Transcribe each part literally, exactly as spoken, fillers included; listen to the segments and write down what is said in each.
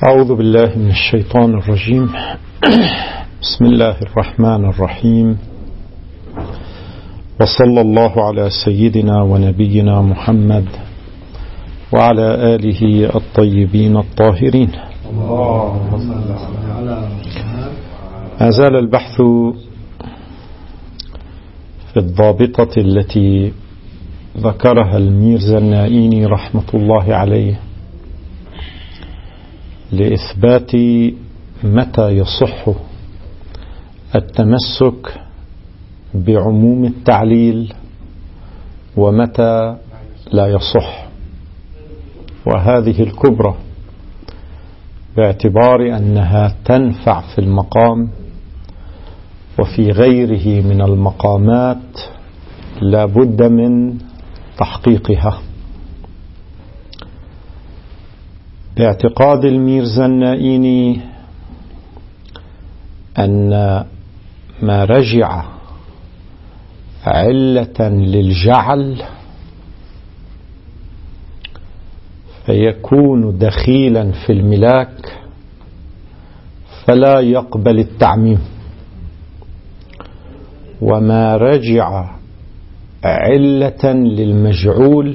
أعوذ بالله من الشيطان الرجيم. بسم الله الرحمن الرحيم، وصلى الله على سيدنا ونبينا محمد وعلى آله الطيبين الطاهرين. ما زال البحث في الضابطة التي ذكرها الميرزا النائيني رحمة الله عليه لإثبات متى يصح التمسك بعموم التعليل ومتى لا يصح، وهذه الكبرى باعتبار أنها تنفع في المقام وفي غيره من المقامات لا بد من تحقيقها. باعتقاد الميرزا النائيني أن ما رجع علة للجعل فيكون دخيلا في الملاك فلا يقبل التعميم، وما رجع علة للمجعول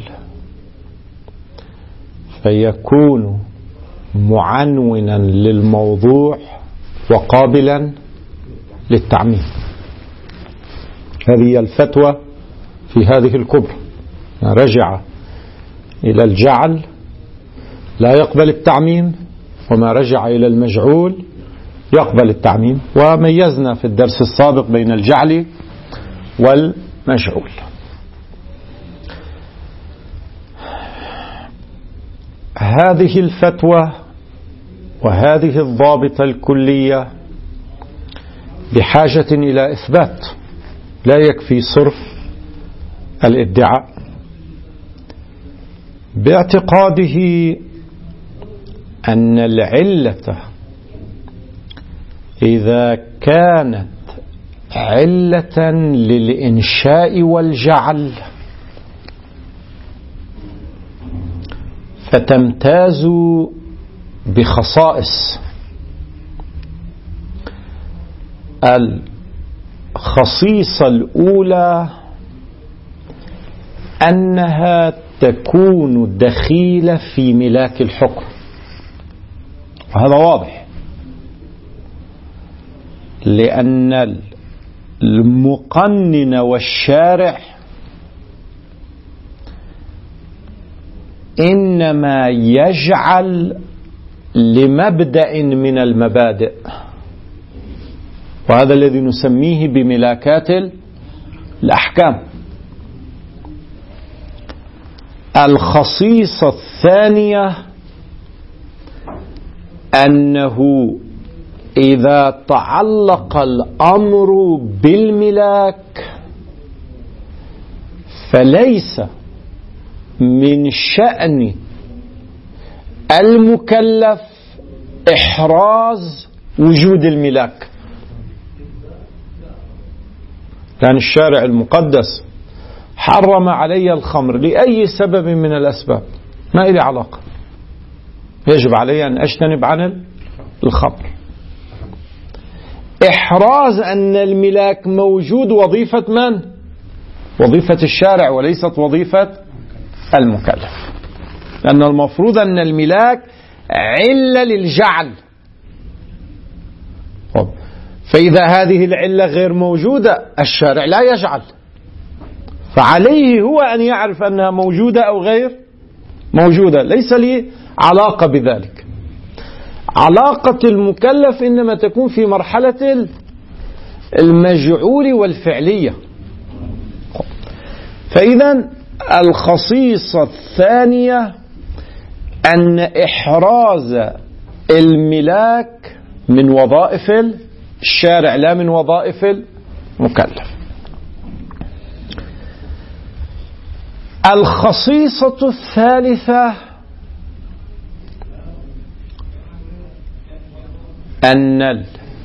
فيكون معنونا للموضوع وقابلا للتعميم. هذه الفتوى في هذه الكبرى، ما رجع إلى الجعل لا يقبل التعميم، وما رجع إلى المجعول يقبل التعميم. وميزنا في الدرس السابق بين الجعل والمجعول. هذه الفتوى وهذه الضابطة الكلية بحاجة إلى إثبات، لا يكفي صرف الادعاء. باعتقاده أن العلة إذا كانت علة للإنشاء والجعل فتمتاز بخصائص. الخصيصة الأولى أنها تكون دخيلة في ملاك الحكم، وهذا واضح، لأن المقنن والشارع إنما يجعل لمبدأ من المبادئ، وهذا الذي نسميه بملاكات الأحكام. الخصيصة الثانية أنه إذا تعلق الأمر بالملاك فليس من شأن المكلف إحراز وجود الملاك. كان الشارع المقدس حرم علي الخمر لأي سبب من الأسباب، ما إلي علاقة، يجب علي أن أجتنب عن الخمر. إحراز أن الملاك موجود وظيفة من؟ وظيفة الشارع وليست وظيفة المكلف، لأن المفروض أن الملاك علة للجعل. فإذا هذه العلة غير موجودة الشارع لا يجعل، فعليه هو أن يعرف أنها موجودة أو غير موجودة، ليس لي علاقة بذلك. علاقة المكلف إنما تكون في مرحلة المجعول والفعلية. فإذا الخصيصة الثانية أن إحراز الملاك من وظائف الشارع لا من وظائف المكلف. الخصيصة الثالثة أن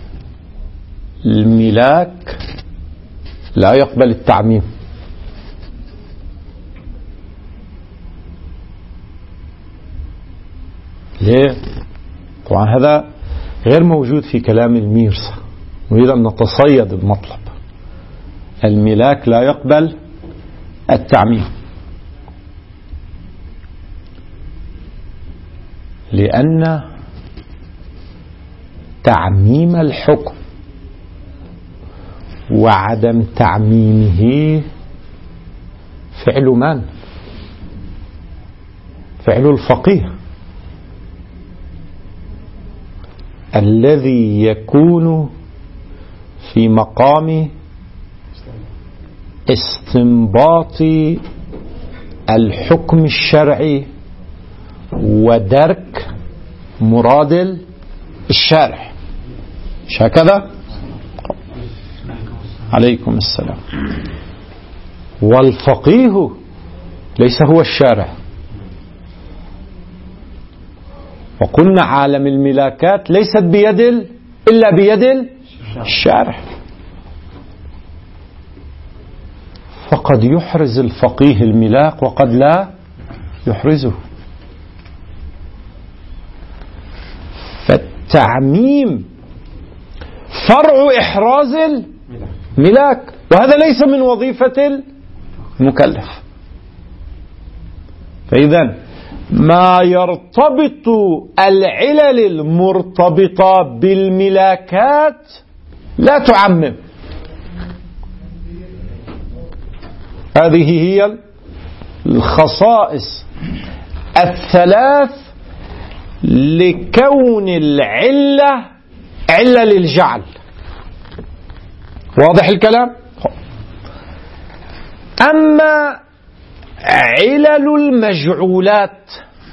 الملاك لا يقبل التعميم. ليه؟ طبعا هذا غير موجود في كلام الميرزا. نريد أن نتصيد المطلب. الملاك لا يقبل التعميم، لأن تعميم الحكم وعدم تعميمه فعل من؟ فعل الفقيه الذي يكون في مقام استنباط الحكم الشرعي ودرك مراد الشارع. مش هكذا؟ عليكم السلام. والفقيه ليس هو الشارع. وقلنا عالم الملاكات ليست بيد إلا بيد الشارع. فقد يحرز الفقيه الملاك وقد لا يحرزه. فالتعميم فرع إحراز الملاك، وهذا ليس من وظيفة المكلف. فإذا ما يرتبط العلل المرتبطة بالملاكات لا تعمم. هذه هي الخصائص الثلاث لكون العلة علة للجعل. واضح الكلام؟ أما علل المجعولات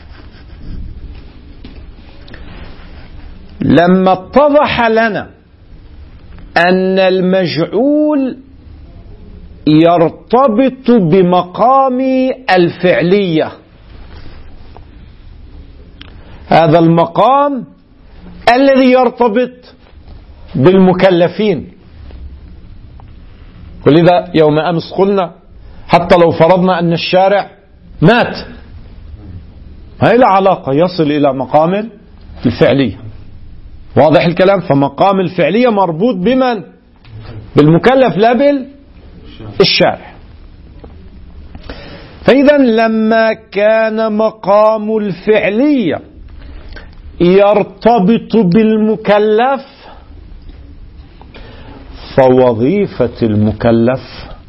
لما اتضح لنا أن المجعول يرتبط بمقام الفعلية، هذا المقام الذي يرتبط بالمكلفين. ولذا يوم أمس قلنا حتى لو فرضنا أن الشارع مات، هاي لا علاقة، يصل إلى مقام الفعلية. واضح الكلام؟ فمقام الفعلية مربوط بمن؟ بالمكلف لا بالشارع. فإذا لما كان مقام الفعلية يرتبط بالمكلف، فوظيفة المكلف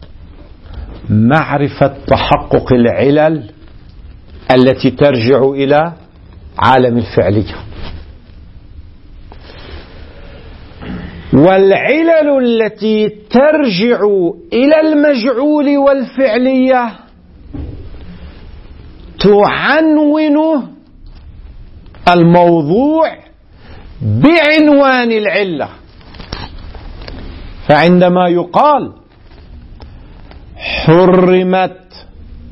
معرفة تحقق العلل التي ترجع إلى عالم الفعلية. والعلل التي ترجع إلى المجعول والفعلية تعنون الموضوع بعنوان العلة. فعندما يقال حرمت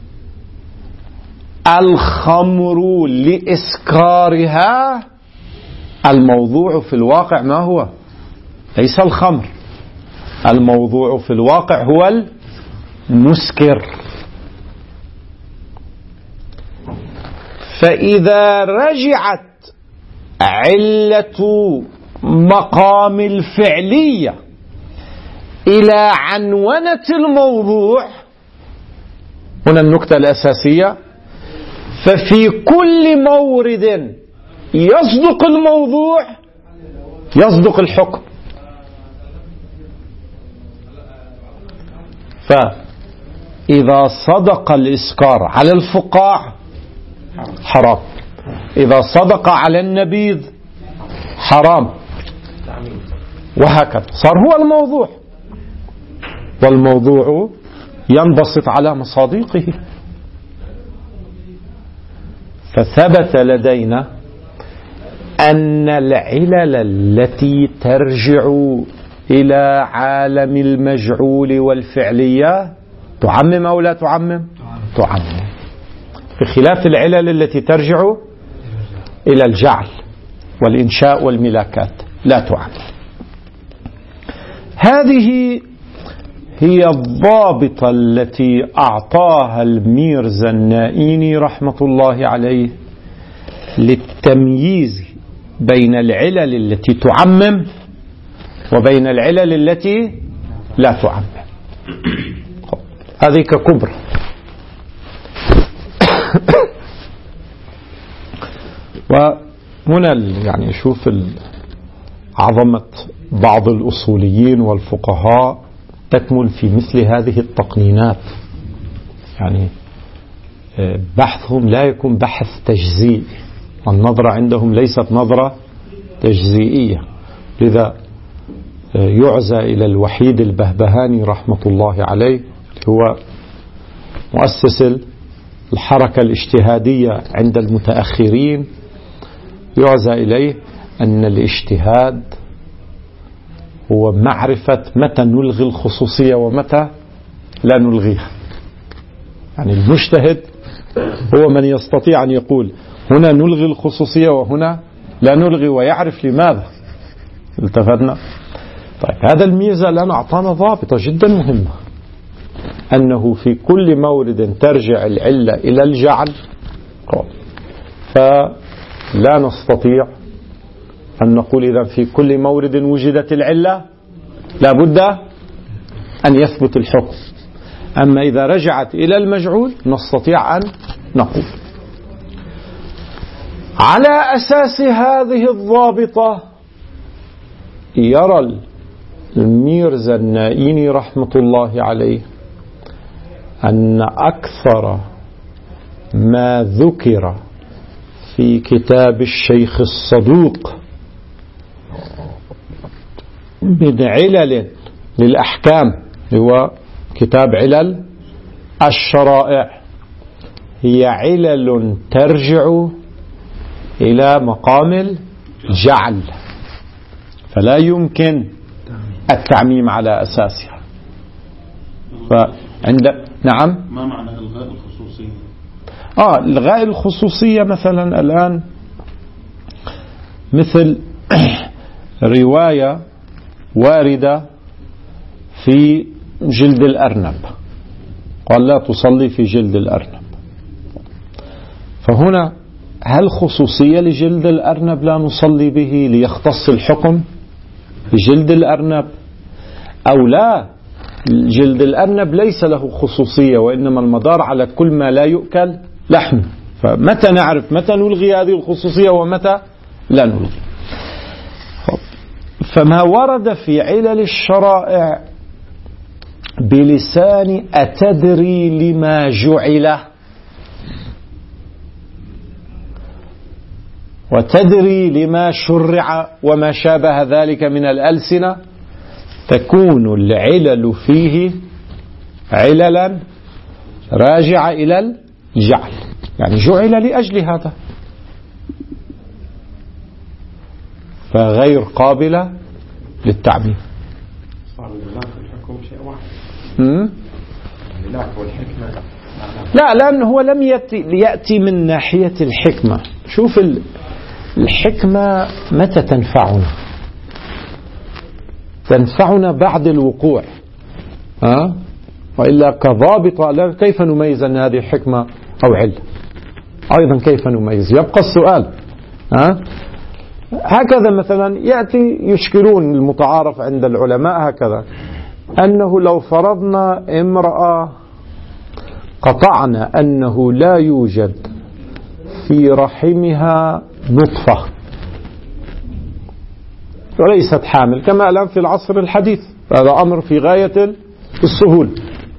الخمر لإسكارها، الموضوع في الواقع ما هو؟ ليس الخمر، الموضوع في الواقع هو المسكر. فإذا رجعت علة مقام الفعلية إلى عنونة الموضوع، هنا النكتة الأساسية، ففي كل مورد يصدق الموضوع يصدق الحكم. فإذا صدق الإسكار على الفقاع حرام، إذا صدق على النبيذ حرام، وهكذا صار هو الموضوع. والموضوع ينبسط على مصادقه. فثبت لدينا أن العلل التي ترجع إلى عالم المجعول والفعلية تعمم أو لا تعمم؟ تعمم، بخلاف العلل التي ترجع إلى الجعل والإنشاء والملاكات لا تعمم. هذه هي الضابطة التي أعطاها الميرزا النائيني رحمة الله عليه للتمييز بين العلل التي تعمم وبين العلل التي لا تعمم. هذه ككبرى. وهنا يعني شوف عظمة بعض الأصوليين والفقهاء تكمن في مثل هذه التقنينات. يعني بحثهم لا يكون بحث تجزئي، النظرة عندهم ليست نظرة تجزئية. لذا يعزى إلى الوحيد البهبهاني رحمة الله عليه، هو مؤسس الحركة الاجتهادية عند المتأخرين، يعزى إليه أن الاجتهاد هو معرفة متى نلغي الخصوصية ومتى لا نلغيها. يعني المجتهد هو من يستطيع أن يقول هنا نلغي الخصوصية وهنا لا نلغي، ويعرف لماذا. التفتنا؟ طيب هذا الميزة لنا أعطانا ضابطة جدا مهمة، أنه في كل مورد ترجع العلة إلى الجعل، فلا نستطيع أن نقول إذا في كل مورد وجدت العلة لا بد أن يثبت الحكم. أما إذا رجعت إلى المجعول نستطيع أن نقول. على أساس هذه الضابطة يرى الميرزا النائيني رحمة الله عليه أن أكثر ما ذكر في كتاب الشيخ الصدوق من علل للأحكام، هو كتاب علل الشرائع، هي علل ترجع إلى مقام الجعل، فلا يمكن التعميم على أساسها. فعند نعم ما معنى إلغاء الخصوصية؟ آه إلغاء الخصوصية مثلا الآن مثل رواية واردة في جلد الأرنب، قال لا تصلي في جلد الأرنب، فهنا هل خصوصية لجلد الأرنب لا نصلي به ليختص الحكم بجلد الأرنب، أو لا جلد الأرنب ليس له خصوصية وإنما المدار على كل ما لا يؤكل لحم، فمتى نعرف متى نلغي هذه الخصوصية ومتى لا نلغي؟ فما ورد في علل الشرائع بلسان أتدري لما جعل وتدري لما شرع وما شابه ذلك من الألسنة، تكون العلل فيه عللا راجعة إلى الجعل، يعني جعل لأجل هذا، فغير قابلة للتعميم. صار الملاك والحكم شيء واحد. الملاك والحكمة لا، لأنه هو لم يأتي, يأتي من ناحية الحكمة. شوف الحكمة متى تنفعنا؟ تنفعنا بعد الوقوع، ها؟ وإلا كضابطة كيف نميز أن هذه حكمة أو علة؟ أيضا كيف نميز؟ يبقى السؤال. ها؟ هكذا مثلا يأتي يشكلون المتعارف عند العلماء هكذا، أنه لو فرضنا امرأة قطعنا أنه لا يوجد في رحمها نطفة وليست حامل كما الآن في العصر الحديث، هذا أمر في غاية السهول،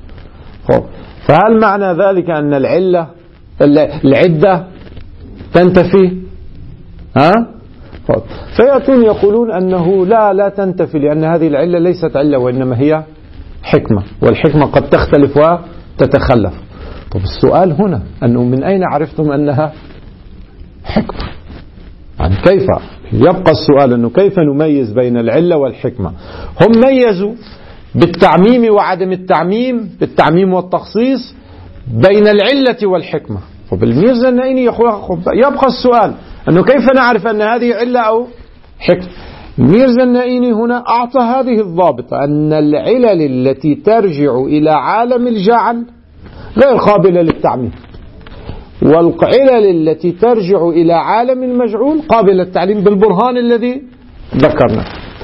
فهل معنى ذلك أن العلة العدة تنتفي؟ ها؟ فيأتون يقولون أنه لا لا تنتفي، لأن هذه العلة ليست علة وإنما هي حكمة، والحكمة قد تختلف وتتخلف. طب السؤال هنا أنه من أين عرفتم أنها حكمة؟ يعني كيف يبقى السؤال أنه كيف نميز بين العلة والحكمة؟ هم ميزوا بالتعميم وعدم التعميم، بالتعميم والتخصيص بين العلة والحكمة. وبالميرزا النائيني يبقى السؤال أنه كيف نعرف أن هذه علة أو حكمة؟ الميرزا النائيني هنا أعطى هذه الضابطة أن العلل التي ترجع إلى عالم الجعل غير قابلة للتعميم، والعلل التي ترجع إلى عالم المجعول قابلة للتعليم بالبرهان الذي ذكرنا.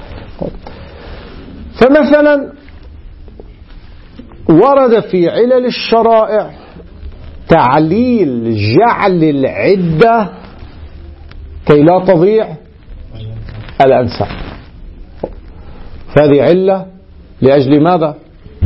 فمثلا ورد في علل الشرائع تعليل جعل العدة كي لا تضيع الأنساب. فهذه علة لأجل ماذا؟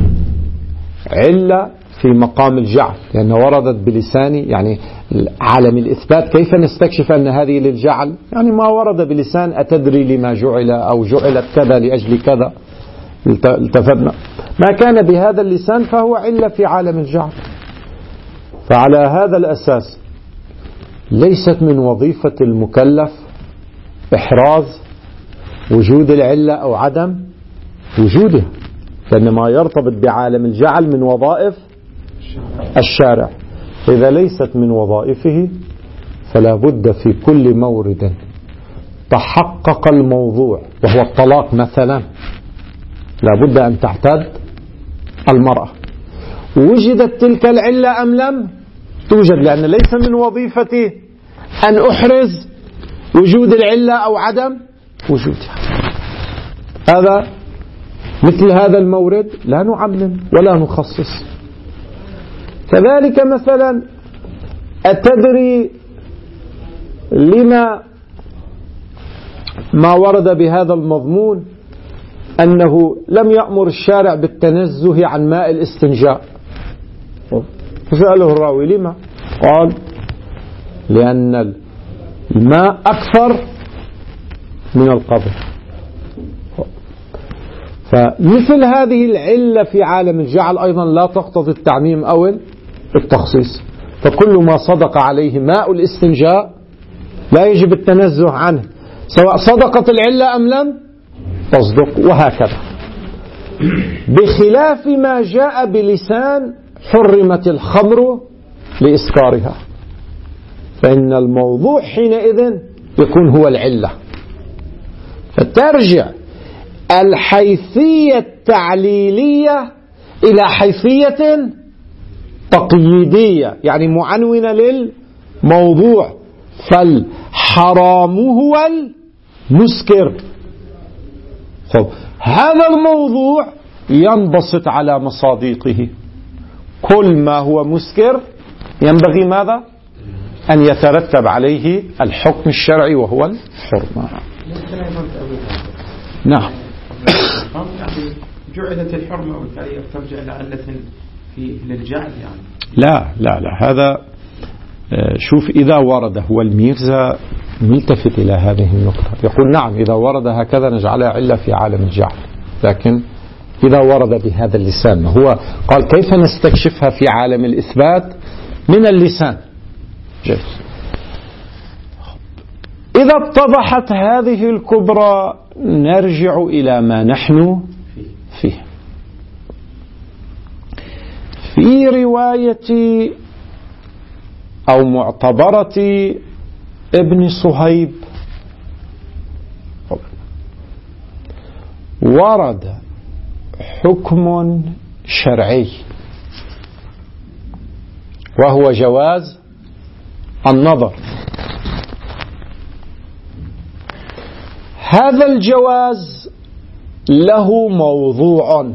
علة في مقام الجعل، لأنها وردت بلساني، يعني عالم الإثبات كيف نستكشف أن هذه للجعل؟ يعني ما ورد بلسان أتدري لما جعل أو جعلت كذا لأجل كذا، التفتنا ما كان بهذا اللسان فهو علة في عالم الجعل. فعلى هذا الأساس ليست من وظيفة المكلف إحراز وجود العلة أو عدم وجودها، لأن ما يرتبط بعالم الجعل من وظائف الشارع. إذا ليست من وظائفه فلا بد في كل مورد تحقق الموضوع وهو الطلاق مثلا لا بد أن تعتد المرأة، وجدت تلك العلة أم لم توجد، لأن ليس من وظيفتي أن أحرز وجود العلة أو عدم وجودها. هذا مثل هذا المورد لا نعمم ولا نخصص. كذلك مثلا أتدري لما ما ورد بهذا المضمون أنه لم يأمر الشارع بالتنزه عن ماء الاستنجاء؟ فسأله الراوي لما؟ قال لأن الماء أكثر من القبر. فمثل هذه العلة في عالم الجعل أيضا لا تقتضي التعميم أو التخصيص، فكل ما صدق عليه ماء الاستنجاء لا يجب التنزه عنه سواء صدقت العلة أم لم تصدق، وهكذا. بخلاف ما جاء بلسان حرمت الخمر لإسكارها، فإن الموضوع حينئذ يكون هو العلة، فترجع الحيثية التعليلية إلى حيثية تقييدية، يعني معنونة للموضوع. فالحرام هو المسكر. طب هذا الموضوع ينبسط على مصادقه، كل ما هو مسكر ينبغي ماذا؟ أن يترتب عليه الحكم الشرعي وهو الحرمة. نعم. جعلت الحرمة والتعليق ترجع لعلة في للجعل يعني. لا لا لا هذا شوف إذا ورد هو الميرزا ملتفت إلى هذه النقطة، يقول نعم إذا ورد هكذا نجعلها علة في عالم الجعل، لكن إذا ورد بهذا اللسان هو قال كيف نستكشفها في عالم الإثبات من اللسان. جيد. إذا اتضحت هذه الكبرى نرجع إلى ما نحن فيه. في رواية أو معتبرة ابن صهيب ورد حكم شرعي وهو جواز النظر. هذا الجواز له موضوع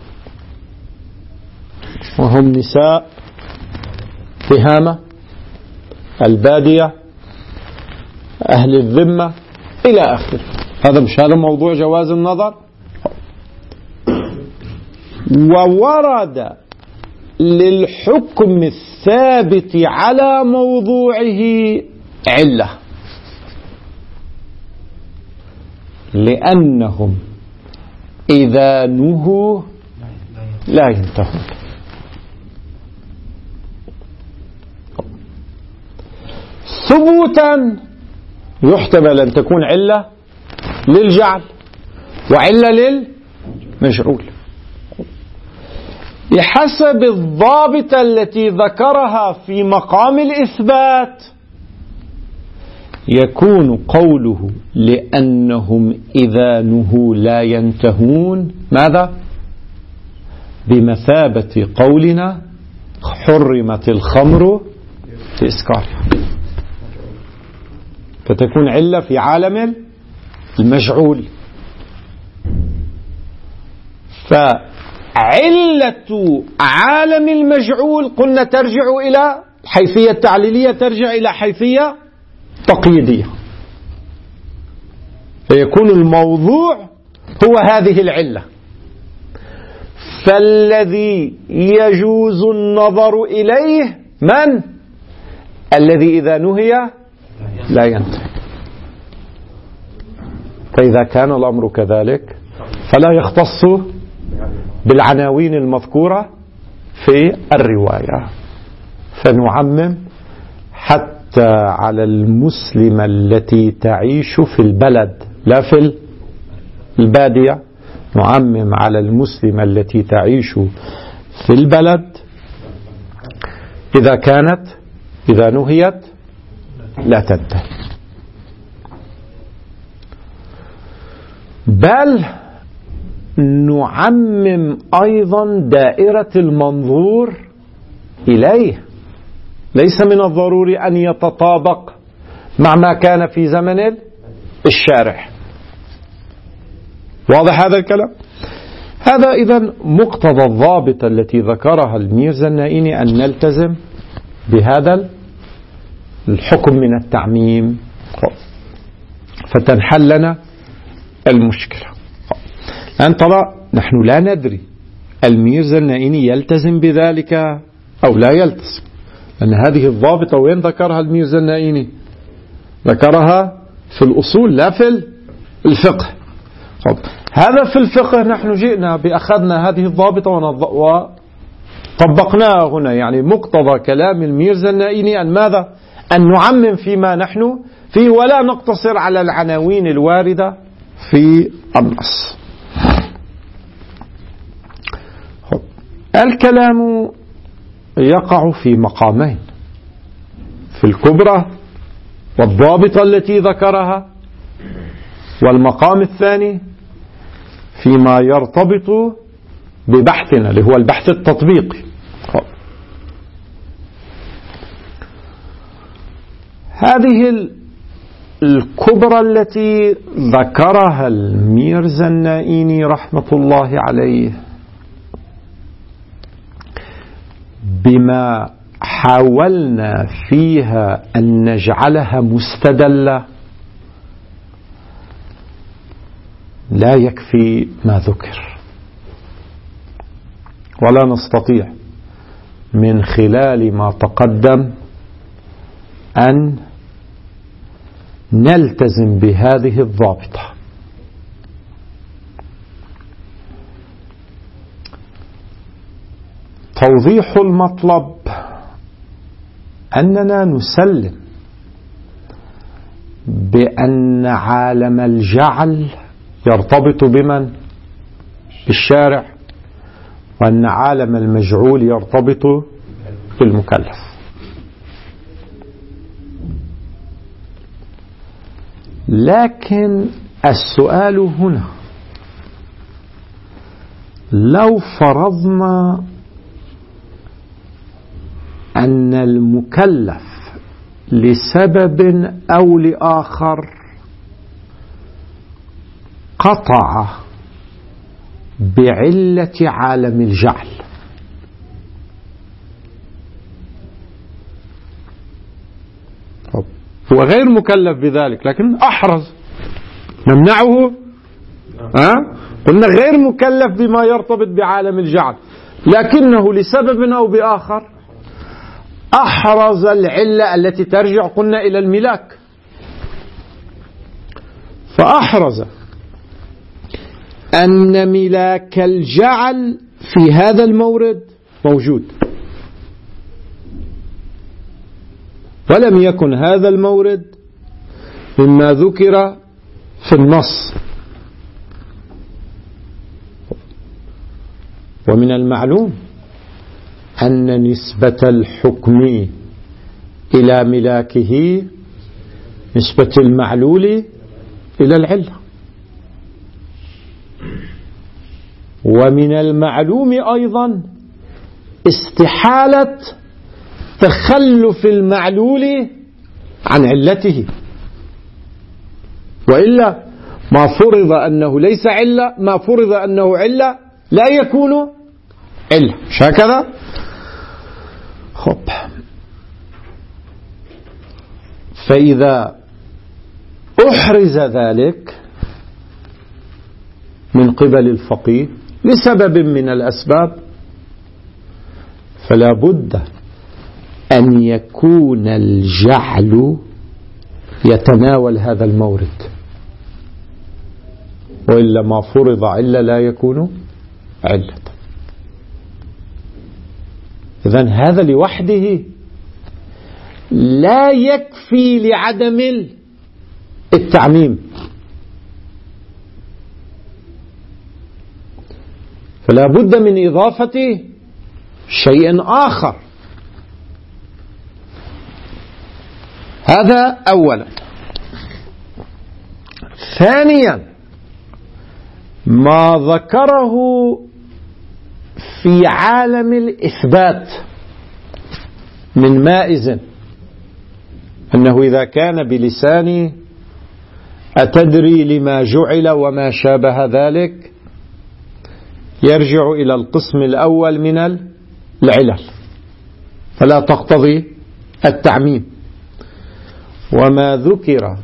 وهم نساء تهامة البادية أهل الذمة إلى آخره. هذا مش هذا موضوع جواز النظر. وورد للحكم الثابت على موضوعه علة، لأنهم إذا نهوا لا ينتهون. ثبوتا يحتمل أن تكون علة للجعل وعلة للمجعول بحسب الضابطة التي ذكرها في مقام الإثبات. يكون قوله لأنهم إذا نهوا لا ينتهون ماذا؟ بمثابة قولنا حرمت الخمر في إسكارها، فتكون علة في عالم المجعول. فعلة عالم المجعول قلنا ترجع إلى حيثية تعليلية، ترجع إلى حيثية تقييدية، فيكون الموضوع هو هذه العلة. فالذي يجوز النظر إليه من؟ الذي إذا نهي لا ينتهي. فإذا كان الأمر كذلك فلا يختص بالعناوين المذكورة في الرواية، فنعمم حتى على المسلمة التي تعيش في البلد لا في البادية، نعمم على المسلمة التي تعيش في البلد إذا كانت إذا نهيت لا تنتهي. بل نعمم أيضا دائرة المنظور إليه، ليس من الضروري أن يتطابق مع ما كان في زمن الشارع. واضح هذا الكلام؟ هذا إذن مقتضى الضابط التي ذكرها الميرزا النائيني، أن نلتزم بهذا الحكم من التعميم فتنحل لنا المشكلة. الآن ترى نحن لا ندري الميرزا النائيني يلتزم بذلك أو لا يلتزم، لأن هذه الضابطة وين ذكرها الميرزا النائيني؟ ذكرها في الأصول لا في الفقه. هذا في الفقه نحن جئنا بأخذنا هذه الضابطة وطبقناها هنا، يعني مقتضى كلام الميرزا النائيني أن ماذا؟ أن نعمم فيما نحن فيه ولا نقتصر على العناوين الواردة في النص. الكلام يقع في مقامين، في الكبرى والضابطة التي ذكرها، والمقام الثاني فيما يرتبط ببحثنا اللي هو البحث التطبيقي. هذه الكبرى التي ذكرها الميرزا النائيني رحمة الله عليه بما حاولنا فيها أن نجعلها مستدلة لا يكفي ما ذكر، ولا نستطيع من خلال ما تقدم أن نلتزم بهذه الضابطة. توضيح المطلب أننا نسلم بأن عالم الجعل يرتبط بمن؟ بالشارع، وأن عالم المجعول يرتبط بالمكلف. لكن السؤال هنا، لو فرضنا أن المكلف لسبب أو لآخر قطع بعلة عالم الجعل، هو غير مكلف بذلك لكن أحرز، نمنعه؟ أه؟ قلنا غير مكلف بما يرتبط بعالم الجعل، لكنه لسبب أو بآخر أحرز العلة التي ترجع قلنا إلى الملاك، فأحرز أن ملاك الجعل في هذا المورد موجود، ولم يكن هذا المورد مما ذكر في النص. ومن المعلوم أن نسبة الحكم إلى ملاكه نسبة المعلول إلى العلة، ومن المعلوم أيضا استحالة تخلف المعلول عن علته، وإلا ما فرض أنه ليس علة، ما فرض أنه علة لا يكون علة، مش هكذا؟ خب، فإذا أحرز ذلك من قبل الفقيه لسبب من الأسباب، فلا بد أن يكون الجعل يتناول هذا المورد، وإلا ما فرض علة لا يكون علة. إذن هذا لوحده لا يكفي لعدم التعميم، فلا بد من إضافة شيء آخر. هذا أولا. ثانيا، ما ذكره في عالم الإثبات من مائز، أنه إذا كان بلساني أتدري لما جعل وما شابه ذلك، يرجع إلى القسم الأول من العلل، فلا تقتضي التعميم. وما ذكر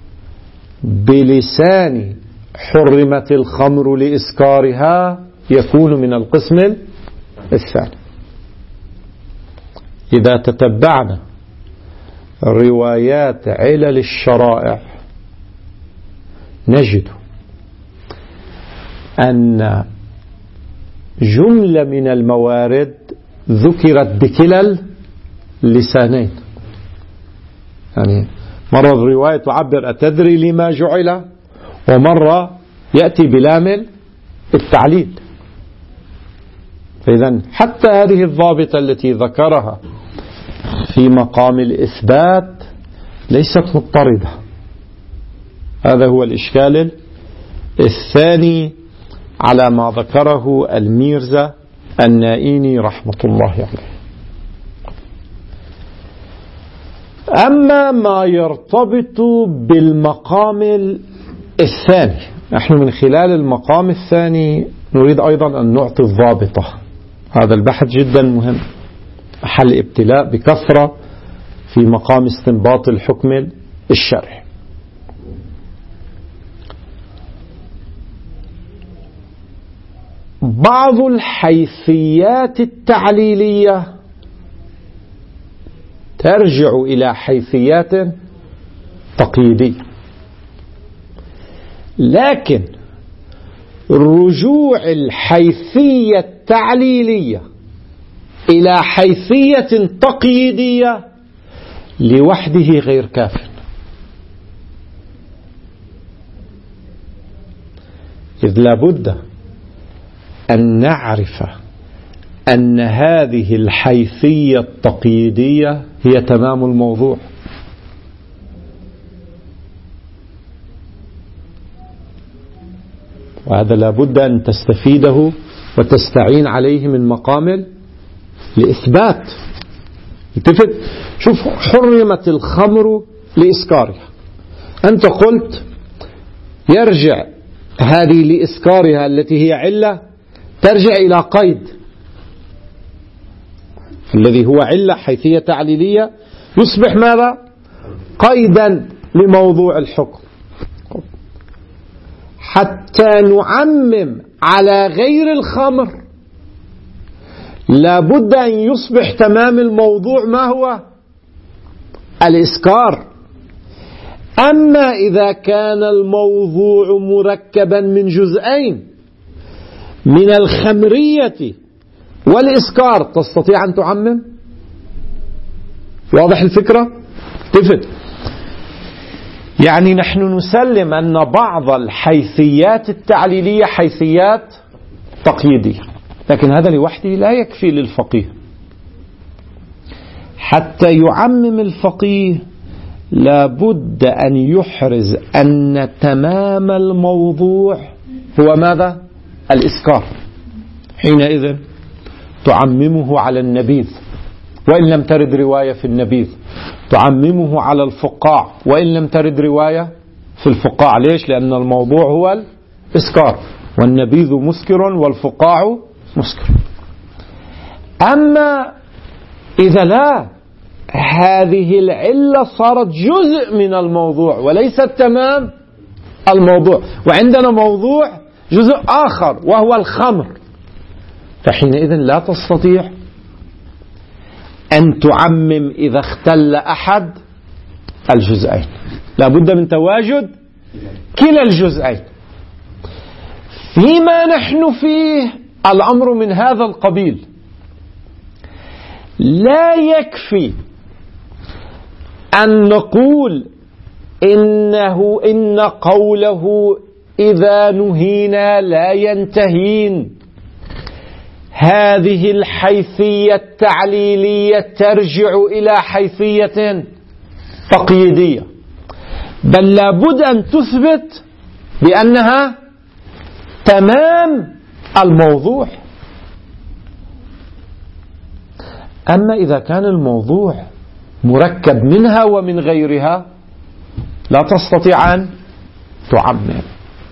بلسان حرمت الخمر لإسكارها يكون من القسم الثاني. إذا تتبعنا روايات علل الشرائع نجد أن جملة من الموارد ذكرت بكلا اللسانين، يعني مرة الرواية تعبر أتدري لما جعل، ومرة يأتي بلام التعليل. فإذا حتى هذه الضابطة التي ذكرها في مقام الإثبات ليست مضطردة. هذا هو الإشكال الثاني على ما ذكره الميرزا النائيني رحمة الله عليه. أما ما يرتبط بالمقام الثاني، نحن من خلال المقام الثاني نريد أيضا أن نعطي الضابطة. هذا البحث جدا مهم، محل ابتلاء بكثرة في مقام استنباط الحكم الشرعي. بعض الحيثيات التعليلية ترجع إلى حيثيات تقييدية، لكن رجوع الحيثية التعليلية إلى حيثية تقييدية لوحده غير كاف، إذ لا بد أن نعرف أن هذه الحيثية التقييدية هي تمام الموضوع. وهذا لا بد أن تستفيده وتستعين عليه من مقام الإثبات. التفت، شوف، حرمت الخمر لإسكارها، أنت قلت يرجع هذه لإسكارها التي هي علة ترجع إلى قيد، الذي هو علة حيثية تعليلية يصبح ماذا؟ قيدا لموضوع الحكم. حتى نعمم على غير الخمر لابد أن يصبح تمام الموضوع ما هو؟ الإسكار. أما إذا كان الموضوع مركبا من جزئين، من الخمرية والإسكار، تستطيع أن تعمم؟ واضح الفكرة؟ تفت. يعني نحن نسلم أن بعض الحيثيات التعليلية حيثيات تقييدية، لكن هذا لوحده لا يكفي للفقيه. حتى يعمم الفقيه لابد أن يحرز أن تمام الموضوع هو ماذا؟ الإسكار. حينئذ تعممه على النبيذ، وإن لم ترد رواية في النبيذ، تعممه على الفقاع وإن لم ترد رواية في الفقاع. ليش؟ لأن الموضوع هو الإسكار، والنبيذ مسكر والفقاع مسكر. أما إذا لا، هذه العلة صارت جزء من الموضوع وليست تمام الموضوع، وعندنا موضوع جزء آخر وهو الخمر، فحينئذ لا تستطيع أن تعمم إذا اختل أحد الجزئين، لا بد من تواجد كلا الجزئين. فيما نحن فيه الأمر من هذا القبيل، لا يكفي أن نقول إنه إن قوله إذا نهينا لا ينتهين، هذه الحيثية التعليلية ترجع إلى حيثية تقييدية، بل لابد أن تثبت بأنها تمام الموضوع. أما إذا كان الموضوع مركب منها ومن غيرها لا تستطيع أن تعمم.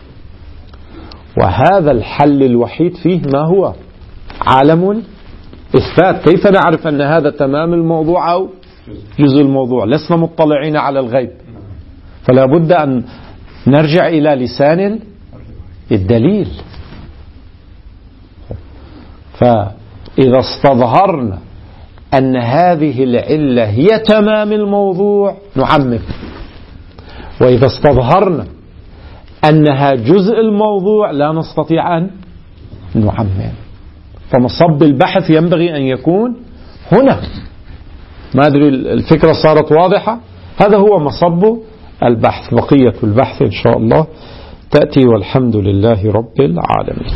وهذا الحل الوحيد فيه ما هو؟ عالم الإثبات. كيف نعرف أن هذا تمام الموضوع أو جزء الموضوع؟ لسنا مطلعين على الغيب، فلا بد أن نرجع إلى لسان الدليل. فإذا استظهرنا أن هذه العلة هي تمام الموضوع نعمم، وإذا استظهرنا أنها جزء الموضوع لا نستطيع أن نعمم. فمصب البحث ينبغي أن يكون هنا. ما أدري الفكرة صارت واضحة؟ هذا هو مصب البحث. بقية البحث إن شاء الله تأتي، والحمد لله رب العالمين.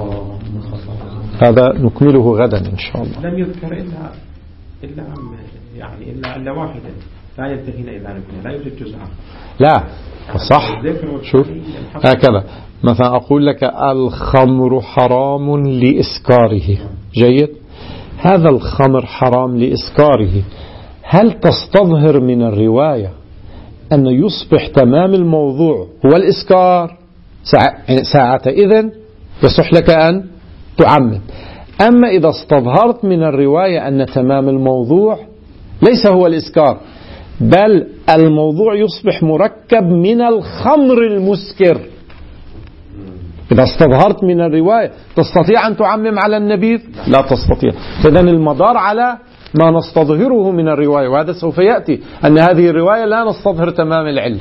هذا نكمله غدا إن شاء الله. لم يذكر إلا إلا يعني إلا إلا واحدة، لا ينتهينا إلا نبنى، لا يوجد جزء. لا صح. شوف هكذا مثلا أقول لك الخمر حرام لإسكاره، جيد، هذا الخمر حرام لإسكاره، هل تستظهر من الرواية أن يصبح تمام الموضوع هو الإسكار؟ ساعة إذن يصح لك أن تعمم. أما إذا استظهرت من الرواية أن تمام الموضوع ليس هو الإسكار، بل الموضوع يصبح مركب من الخمر المسكر، إذا استظهرت من الرواية تستطيع أن تعمم على النبيذ؟ لا تستطيع. فإذن المدار على ما نستظهره من الرواية، وهذا سوف يأتي أن هذه الرواية لا نستظهر تمام العلة،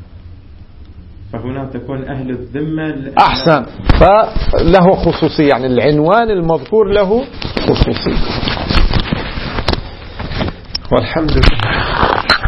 فهنا تكون أهل الذمة أحسن، فله خصوصية، يعني العنوان المذكور له خصوصية. والحمد لله.